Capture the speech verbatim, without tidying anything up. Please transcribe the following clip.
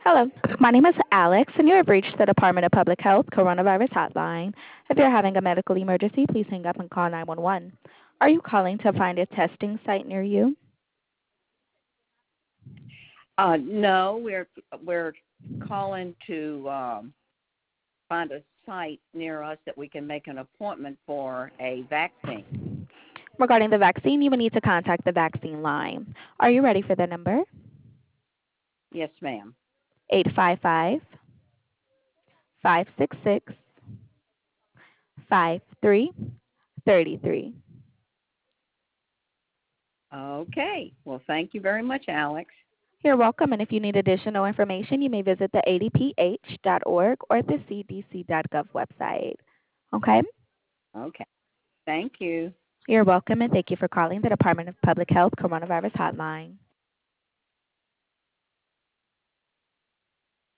Hello, my name is Alex, and you have reached the Department of Public Health Coronavirus Hotline. If you're having a medical emergency, please hang up and call nine one one. Are you calling to find a testing site near you? Uh, no, we're we're calling to um, find a site near us that we can make an appointment for a vaccine. Regarding the vaccine, you will need to contact the vaccine line. Are you ready for the number? Yes, ma'am. eight five five, five six six, five three three three. Okay. Well, thank you very much, Alex. You're welcome, and if you need additional information, you may visit the A D P H dot org or the C D C dot gov website. Okay? Okay. Thank you. You're welcome, and thank you for calling the Department of Public Health Coronavirus Hotline.